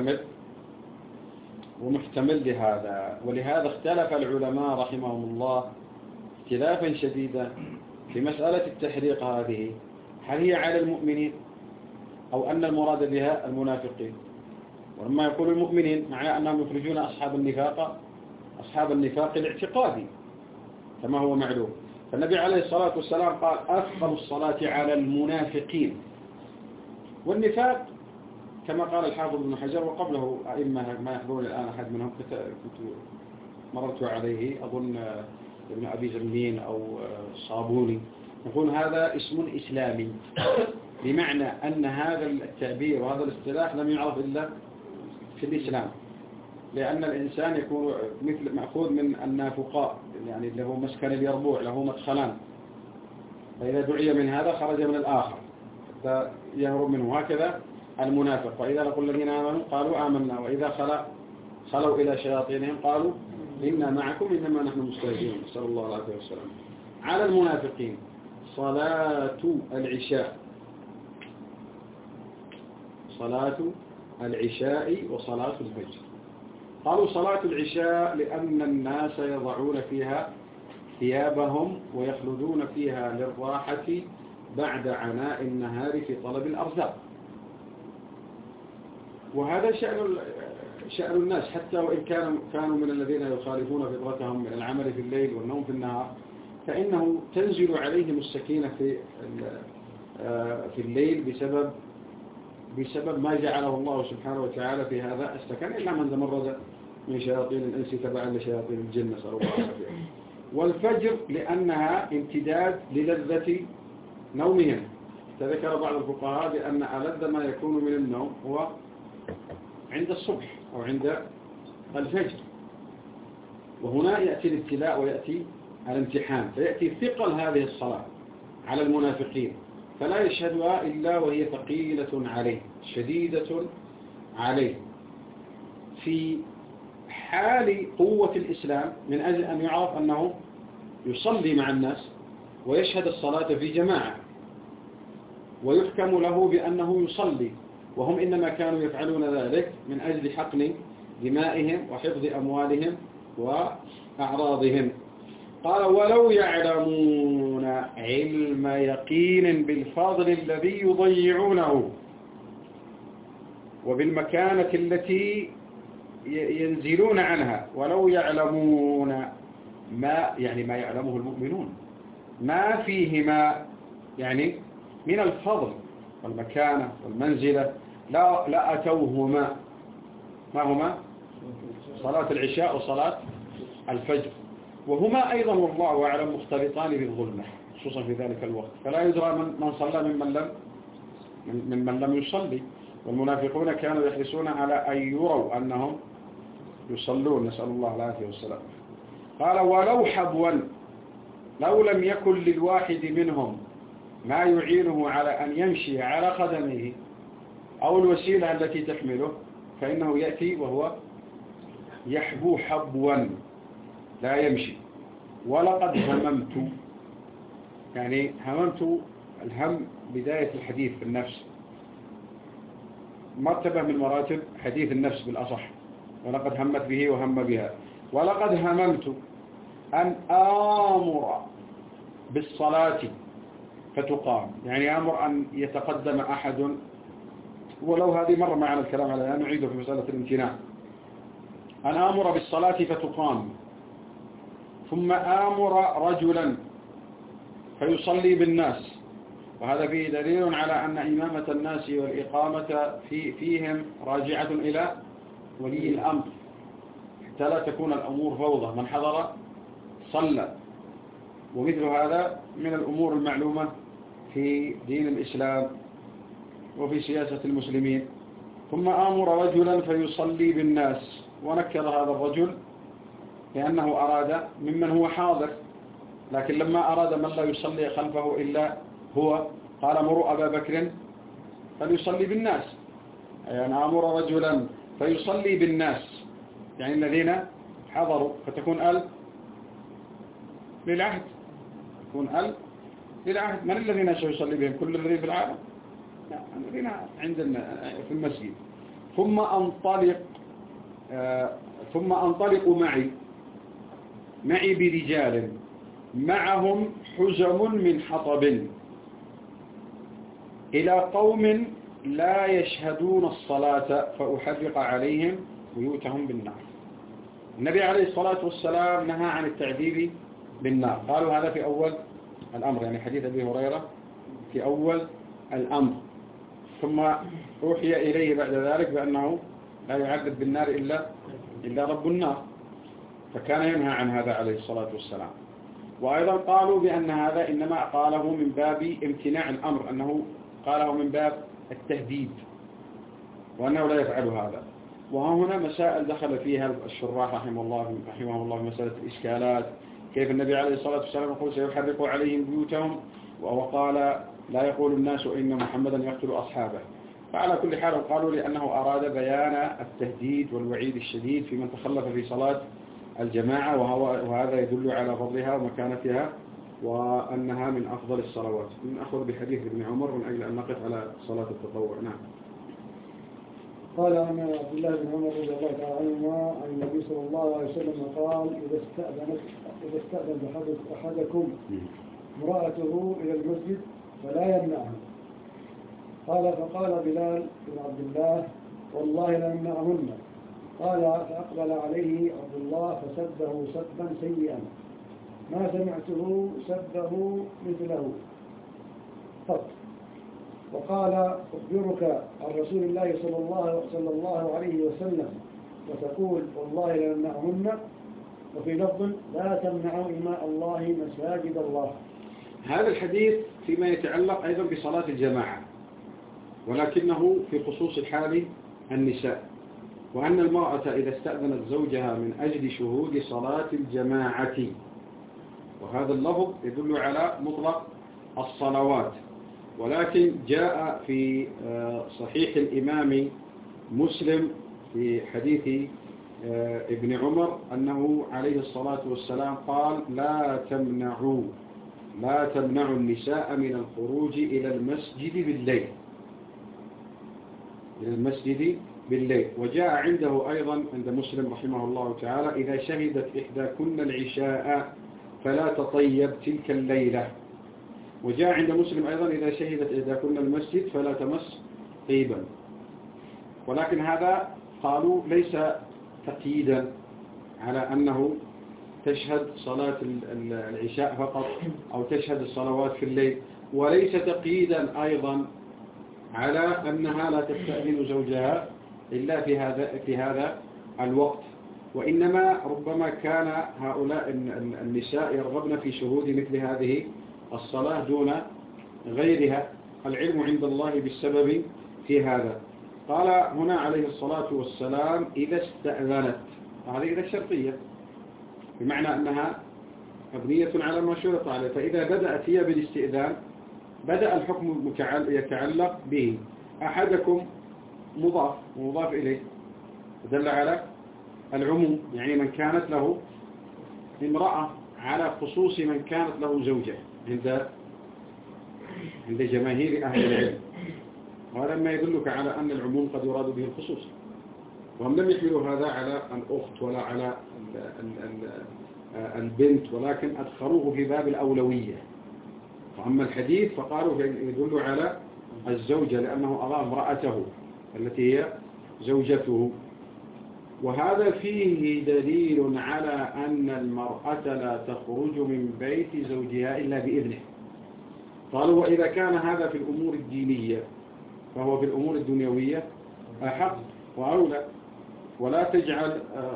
ومحتمل لهذا. ولهذا اختلف العلماء رحمهم الله اختلافا شديدا في مسألة التحريق هذه، هل هي على المؤمنين أو أن المراد بها المنافقين؟ ولما يقول المؤمنين معناه أنهم يخرجون أصحاب النفاق الاعتقادي كما هو معلوم. فالنبي عليه الصلاة والسلام قال: أثقل الصلاة على المنافقين. والنفاق كما قال الحافظ ابن حجر وقبله أئمة ما يحضرون الآن أحد منهم، كنت مررت عليه أظن ابن أبي زمين أو صابوني، يقول هذا اسم إسلامي، بمعنى أن هذا التعبير وهذا الاصطلاح لم يعرف إلا في الإسلام، لأن الإنسان يكون مثل مأخوذ من النافقاء، يعني له مسكن اليربوع، له مدخلان، فإذا دعي من هذا خرج من الآخر حتى يهرب منه. هكذا المنافق، وإذا لقوا الذين آمنوا قالوا آمنا، وإذا خلوا إلى شياطينهم قالوا إنا معكم إنما نحن مستهزئون، نسأل الله العافية والسلام. على المنافقين صلاة العشاء وصلاة الفجر. قالوا صلاة العشاء لأن الناس يضعون فيها ثيابهم ويخلدون فيها للراحة بعد عناء النهار في طلب الأرزاق. وهذا شأن الناس، حتى وإن كانوا من الذين يخالفون فطرتهم من العمل في الليل والنوم في النهار، فإنه تنزل عليهم السكينة في الليل بسبب ما جعله الله سبحانه وتعالى في هذا السكن، إلا من تمرد من شياطين الإنس تبعا لشياطين الجن، نسأل الله العافية. والفجر لأنها امتداد للذة نومهم. تذكر بعض الفقهاء بأن ألذ ما يكون من النوم هو عند الصبح أو عند الفجر، وهنا يأتي الابتلاء ويأتي الامتحان، فيأتي ثقل هذه الصلاة على المنافقين، فلا يشهدها إلا وهي ثقيلة عليه شديدة عليه. في حال قوة الإسلام من أجل أن يعرف أنه يصلي مع الناس ويشهد الصلاة في جماعة، ويحكم له بأنه يصلي، وهم إنما كانوا يفعلون ذلك من أجل حقن دمائهم وحفظ أموالهم وأعراضهم. قال ولو يعلمون علم يقين بالفضل الذي يضيعونه وبالمكانة التي ينزلون عنها، ولو يعلمون ما يعني ما يعلمه المؤمنون ما فيهما يعني من الفضل والمكانة والمنزلة لا أتوهما. ما هما؟ صلاة العشاء وصلاة الفجر، وهما أيضا والله أعلم مختلطان بالظلمة خصوصا في ذلك الوقت، فلا يدرى من صلى ممن لم يصلي. والمنافقون كانوا يحرصون على أن يروا أنهم يصلون، نسأل الله العافية والسلام. قال ولو حبوا لو لم يكن للواحد منهم ما يعينه على أن يمشي على قدمه أو الوسيلة التي تحمله، فإنه يأتي وهو يحبو حبوا لا يمشي. ولقد هممت، يعني هممت الهم بداية الحديث في النفس، مرتبة من مراتب حديث النفس بالأصح، ولقد همت به وهم بها. ولقد هممت أن آمر بالصلاة فتقام، يعني أمر أن يتقدم أحد، ولو هذه مرة معنا الكلام عليها نعيده في مسألة الامتناع، أن آمر بالصلاة فتقام، ثم آمر رجلا فيصلي بالناس، وهذا فيه دليل على أن إمامة الناس والإقامة فيهم راجعة إلى ولي الأمر، حتى لا تكون الأمور فوضى، من حضر صلى. ومثل هذا من الأمور المعلومة في دين الإسلام وفي سياسة المسلمين. ثم آمر رجلا فيصلي بالناس، ونكر هذا الرجل لأنه أراد ممن هو حاضر، لكن لما أراد من لا يصلي خلفه إلا هو قال مروا أبا بكر فليصلي بالناس، يعني آمر رجلا فيصلي بالناس يعني الذين حضروا، فتكون للعهد، تكون للعهد. من الذين سيصلي بهم؟ كل الذين في العالم؟ لا، الذين عندنا في المسجد. ثم أنطلق معي برجال معهم حزم من حطب إلى قوم لا يشهدون الصلاة فأحرق عليهم بيوتهم بالنار. النبي عليه الصلاة والسلام نهى عن التعذيب بالنار، قالوا هذا في أول الأمر، يعني حديث أبي هريرة في أول الأمر، ثم أوحي إليه بعد ذلك بأنه لا يعذب بالنار إلا رب النار، فكان ينهى عن هذا عليه الصلاة والسلام. وأيضا قالوا بأن هذا إنما قاله من باب امتناع الأمر، أنه قاله من باب التهديد، وأنه لا يفعل هذا. وهنا مسائل دخل فيها الشراح رحمه الله في مسألة الإشكالات، كيف النبي عليه الصلاة والسلام يقول سيحرق عليهم بيوتهم، وقال لا يقول الناس إن محمدا يقتل أصحابه. فعلى كل حال قالوا لأنه أراد بيان التهديد والوعيد الشديد في من تخلف في صلاة الجماعة، وهذا يدل على فضلها ومكانتها وأنها من أفضل الصلوات. نأخذ بحديث ابن عمر من أجل أن نقف على صلاة التطوع. نعم. قال عن عبد الله بن عمر رضي الله تعالى عنهما عن النبي صلى الله عليه وسلم قال إذا استأذن أحدكم امرأته إلى المسجد فلا يمنعها. قال فقال بلال بن عبد الله والله لا يمنعهن. قال فأقبل عليه عبد الله فسبه سبا سيئا ما سمعته سبه مثله قط. وقال أخبرك عن رسول الله صلى الله عليه وسلم وتقول والله لا يمنعهن. وفي لفظ لا تمنعوا إماء الله مساجد الله. هذا الحديث فيما يتعلق أيضا بصلاة الجماعة، ولكنه في خصوص حال النساء، وأن المرأة إذا استأذنت زوجها من أجل شهود صلاة الجماعة، وهذا اللفظ يدل على مطلق الصلوات، ولكن جاء في صحيح الإمام مسلم في حديث ابن عمر أنه عليه الصلاة والسلام قال لا تمنعوا النساء من الخروج إلى المسجد بالليل. وجاء عنده أيضا عند مسلم رحمه الله تعالى إذا شهدت إحداكن العشاء فلا تطيب تلك الليلة. وجاء عند مسلم أيضا إذا شهدت إحداكن المسجد فلا تمس طيبا. ولكن هذا قالوا ليس تقييدا على أنه تشهد صلاة العشاء فقط أو تشهد الصلوات في الليل، وليس تقييدا أيضا على أنها لا تستأذن زوجها إلا في هذا الوقت، وإنما ربما كان هؤلاء النساء يرغبن في شهود مثل هذه الصلاة دون غيرها، العلم عند الله بالسبب في هذا. قال هنا عليه الصلاة والسلام إذا استأذنت، هذه إذا الشرطية بمعنى أنها مبنية على ما شرط عليه، فإذا بدأت هي بالاستئذان بدأ الحكم يتعلق به. أحدكم مضاف إليه دل على العموم، يعني من كانت له امرأة على خصوص من كانت له زوجة عند جماهير أهل العلم، وهذا ما يدلك على أن العموم قد يراد به الخصوص. وهم لم يحملوا هذا على الأخت ولا على البنت، ولكن أدخلوه في باب الأولوية. وأما الحديث فقالوا يدل على الزوجة لأنه أرى امرأته التي هي زوجته. وهذا فيه دليل على أن المرأة لا تخرج من بيت زوجها إلا بإذنه. قالوا وإذا كان هذا في الأمور الدينية فهو في الأمور الدنيوية أحق وأولى. ولا تجعل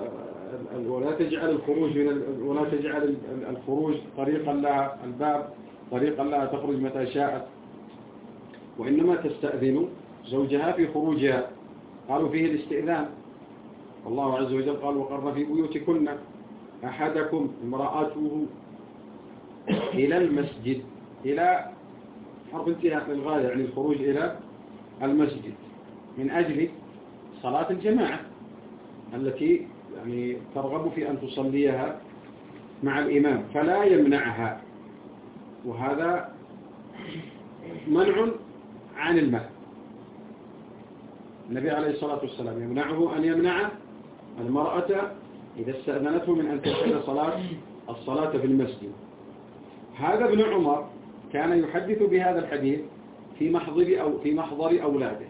الخروج طريقا لها، الباب طريقا لها تخرج متى شاءت، وإنما تستأذن زوجها في خروجها. قالوا فيه الاستئذان، والله عز وجل قال وقرن في بيوتكن أحدكم امرأته إلى المسجد، إلى حرف انتهاء للغاية، يعني الخروج إلى المسجد من أجل صلاة الجماعة التي يعني ترغب في أن تصليها مع الإمام، فلا يمنعها. وهذا منع عن المال. النبي عليه الصلاة والسلام يمنعه أن يمنع المرأة إذا استأذنته من أن تشهد الصلاة في المسجد. هذا ابن عمر كان يحدث بهذا الحديث في محضر أولاده،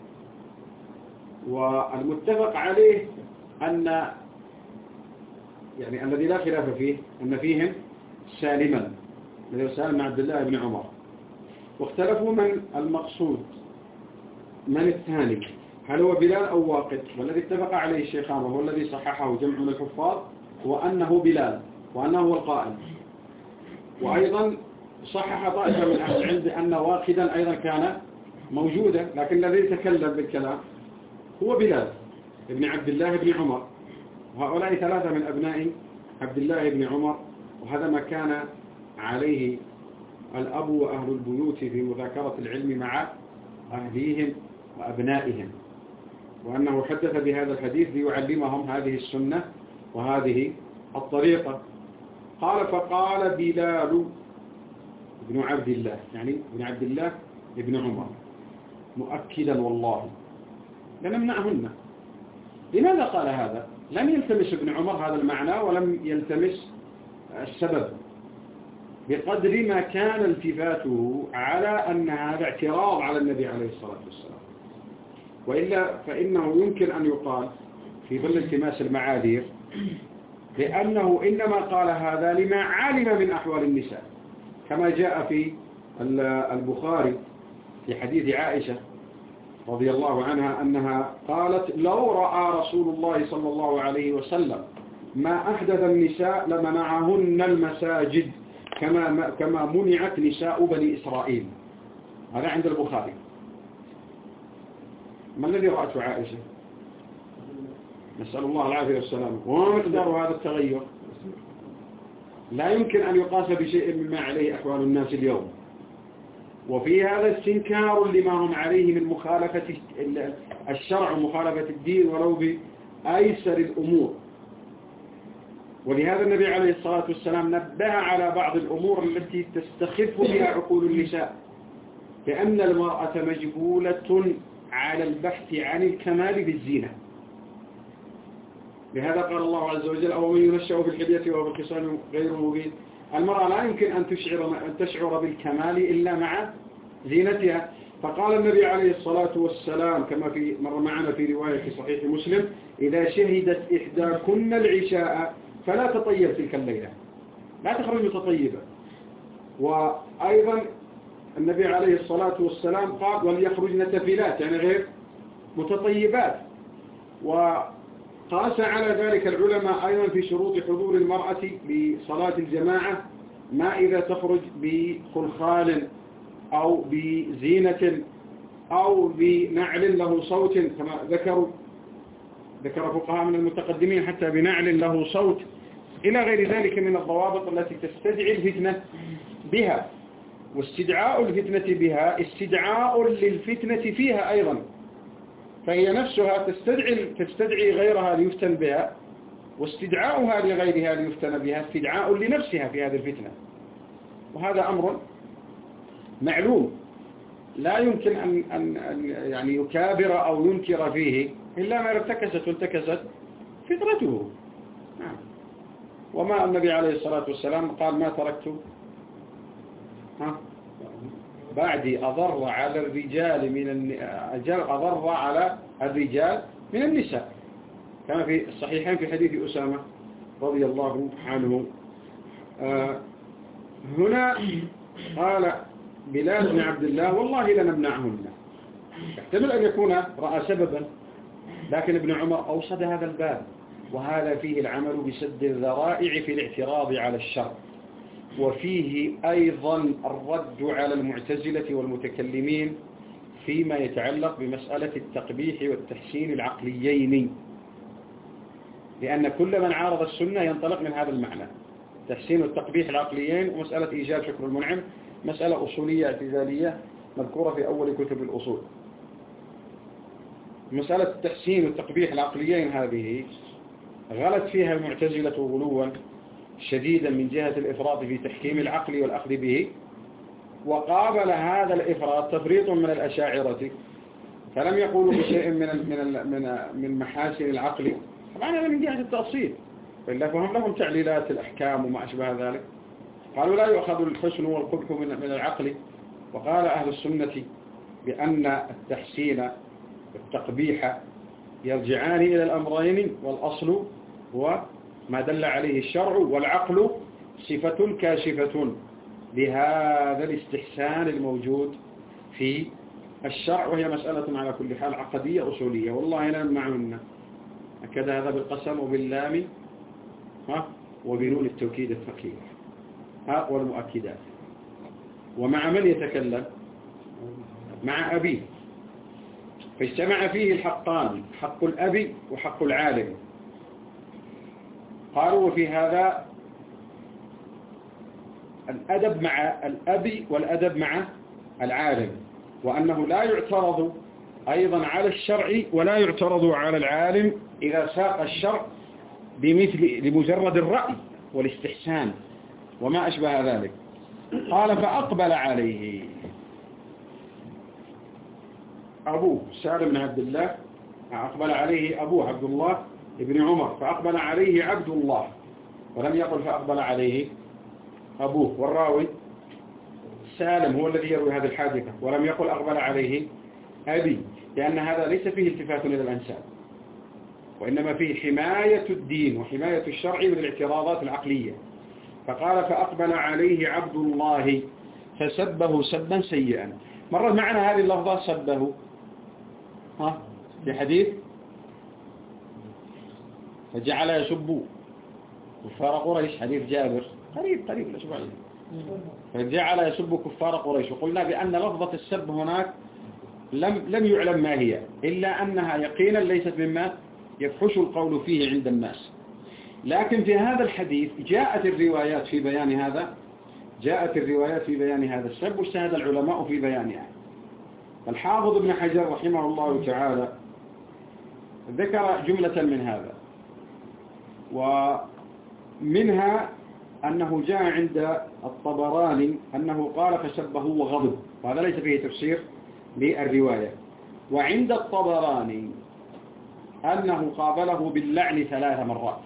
والمتفق عليه أن يعني الذي لا خلاف فيه أن فيهم سالما الذي سالم عبد الله بن عمر، واختلفوا من المقصود من الثاني، هل هو بلال أو واقد. والذي اتفق عليه الشيخان وهو الذي صححه جمع من الحفاظ هو أنه بلال وأنه هو القائل. وأيضا صحح طائفة من أهل العلم بأن واقدا أيضا كان موجودا، لكن الذي تكلم بالكلام هو بلال ابن عبد الله بن عمر، وهؤلاء ثلاثة من أبناء عبد الله بن عمر. وهذا ما كان عليه الأب وأهل البيوت في مذاكرة العلم مع أهليهم وأبنائهم، وأنه حدث بهذا الحديث ليعلمهم هذه السنة وهذه الطريقة. قال فقال بلال ابن عبد الله، يعني ابن عبد الله ابن عمر مؤكدا والله لنمنعهن. لماذا قال هذا؟ لم يلتمس ابن عمر هذا المعنى ولم يلتمس السبب، بقدر ما كان التفاته على أن هذا اعتراض على النبي عليه الصلاة والسلام. وإلا فإنه يمكن أن يقال في ظل التماس المعاذير لأنه إنما قال هذا لما علم من أحوال النساء، كما جاء في البخاري في حديث عائشة رضي الله عنها أنها قالت لو رأى رسول الله صلى الله عليه وسلم ما أحدث النساء لمنعهن المساجد كما منعت نساء بني إسرائيل. هذا عند البخاري. ما الذي رأته عائشة؟ نسأل الله العافية والسلام. وما مقدار هذا التغير؟ لا يمكن أن يقاس بشيء مما عليه أحوال الناس اليوم. وفي هذا استنكار لما هم عليه من مخالفة الشرع ومخالفة الدين ولو بأيسر الأمور. ولهذا النبي عليه الصلاة والسلام نبه على بعض الأمور التي تستخف بها عقول النساء، لأن المرأة مجبولة على البحث عن الكمال بالزينة. لهذا قال الله عز وجل: أو من ينشأ في الحلية وهو بالخصام غير مبين. المرأة لا يمكن أن تشعر بالكمال إلا مع زينتها. فقال النبي عليه الصلاة والسلام كما مر معنا في رواية صحيح مسلم: إذا شهدت إحداكن العشاء فلا تطيب تلك الليلة، لا تخرج متطيبة. وأيضا النبي عليه الصلاة والسلام قال: وليخرجن تفلات، يعني غير متطيبات. وقاس على ذلك العلماء أيضا في شروط حضور المرأة لصلاة الجماعة ما إذا تخرج بخلخال أو بزينة أو بنعل له صوت، كما ذكر فقهاء من المتقدمين حتى بنعل له صوت، إلى غير ذلك من الضوابط التي تستدعي الفتنة بها. واستدعاء الفتنة بها استدعاء للفتنة فيها أيضا، فهي نفسها تستدعي غيرها ليفتن بها، واستدعاؤها لغيرها ليفتن بها استدعاء لنفسها في هذه الفتنة. وهذا أمر معلوم لا يمكن أن يعني يكابر أو ينكر فيه إلا ما ارتكست فطرته. نعم. وما النبي عليه الصلاة والسلام قال: ما تركت بعدي أضر على الرجال من النساء، كما في الصحيحين في حديث أسامة رضي الله عنه. هنا قال بلال بن عبد الله: والله لنمنعهن. يحتمل أن يكون رأى سببا، لكن ابن عمر أوصد هذا الباب، وهذا فيه العمل بسد الذرائع في الاعتراض على الشرع، وفيه أيضا الرد على المعتزلة والمتكلمين فيما يتعلق بمسألة التقبيح والتحسين العقليين، لأن كل من عارض السنة ينطلق من هذا المعنى: تحسين والتقبيح العقليين. ومسألة إيجاب شكر المنعم مسألة أصولية اعتزالية مذكورة في أول كتب الأصول. مسألة التحسين والتقبيح العقليين هذه غلت فيها المعتزلة غلوا شديدا من جهة الإفراط في تحكيم العقل والأخذ به، وقابل هذا الإفراط تفريط من الأشاعرة، فلم يقولوا بشيء من محاسن العقل. طبعا هذا من جهة التأصيل، فإلا فهم لهم تعليلات الأحكام وما أشبه ذلك. قالوا لا يؤخذ الحسن والقبح من العقل. وقال أهل السنة بأن التحسين والتقبيح يرجعان إلى الأمرين، والأصل هو ما دل عليه الشرع، والعقل صفة كاشفة لهذا الاستحسان الموجود في الشرع، وهي مسألة على كل حال عقدية أصولية. والله لا نمنعهن، أكد هذا بالقسم وباللام وبنون التوكيد الثقيل والمؤكدات. ومع من يتكلم؟ مع أبيه، فاجتمع فيه الحقان: حق الأب وحق العالم. قالوا: وفي هذا الأدب مع الأب والأدب مع العالم، وأنه لا يعترض أيضا على الشرع ولا يعترض على العالم إذا ساق الشرع لمجرد الرأي والاستحسان وما أشبه ذلك. قال: فأقبل عليه أبوه سالم بن عبد الله، أقبل عليه أبوه عبد الله ابن عمر، فأقبل عليه عبد الله، ولم يقل فأقبل عليه أبوه. والراوي سالم هو الذي يروي هذه الحادثة، ولم يقل أقبل عليه أبي، لأن هذا ليس فيه التفات إلى الأنساب، وإنما فيه حماية الدين وحماية الشرع من الاعتراضات العقلية. فقال: فأقبل عليه عبد الله فسبه سبا سيئا. مرت معنا هذه اللفظة سبه في حديث فجعل يسب كفار قريش حديث جابر قريب الأسبوعين، فجعل يسب كفار قريش. وقلنا بأن لفظة السب هناك لم يعلم ما هي، إلا أنها يقينا ليست مما يفحش القول فيه عند الناس. لكن في هذا الحديث جاءت الروايات في بيان هذا السب، واجتهد العلماء في بيانها. الحافظ ابن حجر رحمه الله تعالى ذكر جملة من هذا، ومنها أنه جاء عند الطبراني أنه قال فسبه وغضب، وهذا ليس فيه تفسير للرواية. وعند الطبراني أنه قابله باللعن 3 مرات.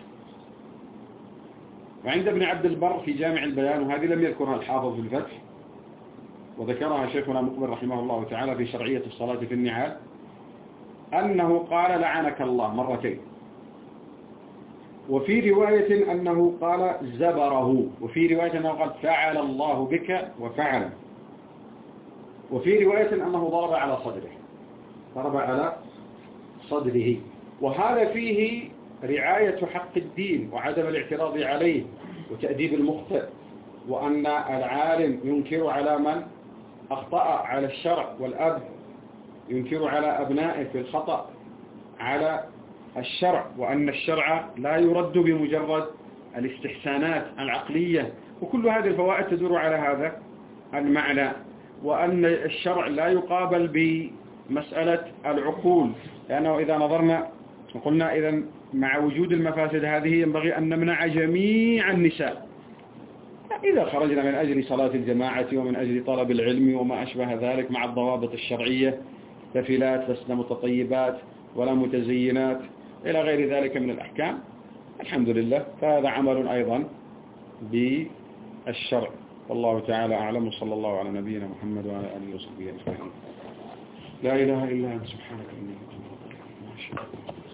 وعند ابن عبد البر في جامع البيان، وهذه لم يذكرها الحافظ في الفتح، وذكرها شيخنا مقبل رحمه الله تعالى في شرعية الصلاة في النعال، أنه قال لعنك الله 2 مرات. وفي رواية أنه قال زبره، وفي رواية أنه قال فعل الله بك وفعل، وفي رواية أنه ضرب على صدره. وهذا فيه رعاية حق الدين وعدم الاعتراض عليه وتأديب المخطئ، وأن العالم ينكر على من أخطأ على الشرع، والأب ينكر على أبنائه في الخطأ على الشرع، وأن الشرع لا يرد بمجرد الاستحسانات العقلية. وكل هذه الفوائد تدور على هذا المعنى، وأن الشرع لا يقابل بمسألة العقول، لأنه إذا نظرنا وقلنا إذن مع وجود المفاسد هذه ينبغي أن نمنع جميع النساء إذا خرجنا من أجل صلاة الجماعة ومن أجل طلب العلم وما أشبه ذلك مع الضوابط الشرعية، تفلات لسنا متطيبات ولا متزينات إلى غير ذلك من الأحكام. الحمد لله، فهذا عمل أيضا بالشرع. والله تعالى أعلم، وصلى الله على نبينا محمد وعلى آله وصحبه أجمعين. لا إله إلا أنت سبحانك إني كنت من الظالمين.